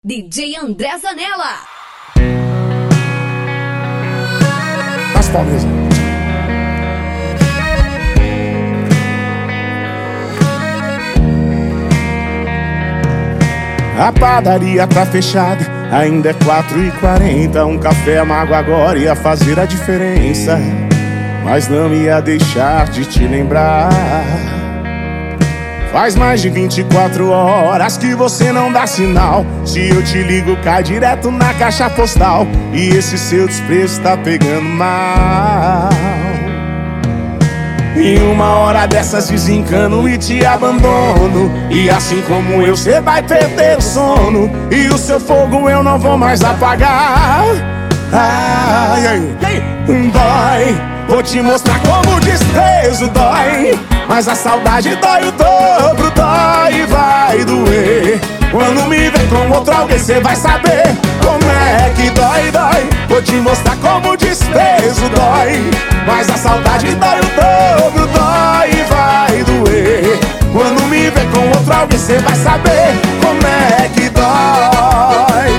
DJ André Zanella. As palminhas. A padaria tá fechada, ainda é 4h40. Um café amargo agora ia fazer a diferença, mas não ia deixar de te lembrar. Faz mais de 24 horas que você não dá sinal. Se eu te ligo, cai direto na caixa postal. E esse seu desprezo tá pegando mal. Em uma hora dessas desencano e te abandono. E assim como eu, cê vai perder o sono. E o seu fogo eu não vou mais apagar. Ai, ai, dói. Vou te mostrar como o desprezo dói. Mas a saudade dói o dobro, dói e vai doer. Quando me ver com outro alguém, cê vai saber como é que dói, dói. Vou te mostrar como o desprezo dói. Mas a saudade dói o dobro, dói e vai doer. Quando me ver com outro alguém, cê vai saber como é que dói.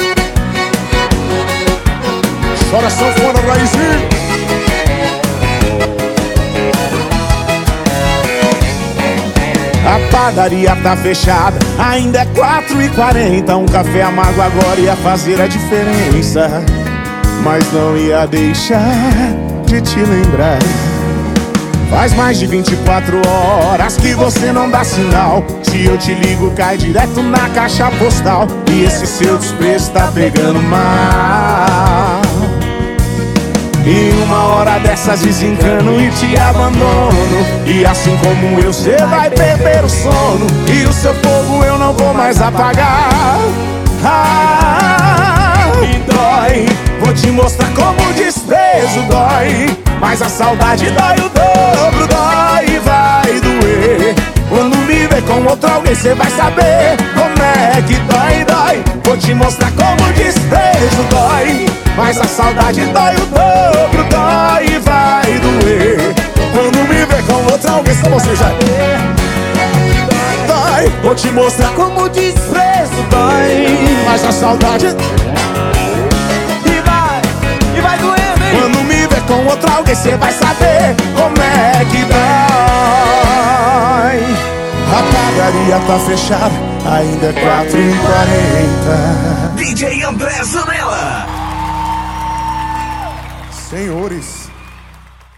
Chora sanfona, Raizinho. A padaria tá fechada, ainda é 4h40. Um café amargo agora ia fazer a diferença, mas não ia deixar de te lembrar. Faz mais de 24 horas que você não dá sinal. Se eu te ligo, cai direto na caixa postal. E esse seu desprezo tá pegando mal. E uma hora dessas desencano e te abandono. E assim como eu, cê vai perder o sono. E o seu fogo eu não vou mais apagar. E dói. Vou te mostrar como o desprezo dói. Mas a saudade dói o dobro, dói e vai doer. Quando me ver com outro alguém, cê vai saber como é que dói, dói. Vou te mostrar como o desprezo dói. Mas a saudade dói o dobro, dói e vai doer. Quando me ver com outro alguém, só você já dói. Vou te mostrar como o desprezo dói. Mas a saudade e vai doer, hein? Quando me ver com outro alguém, cê vai saber como é que dói. A padaria tá fechada, ainda é 4h40. DJ André Zanella. Senhores,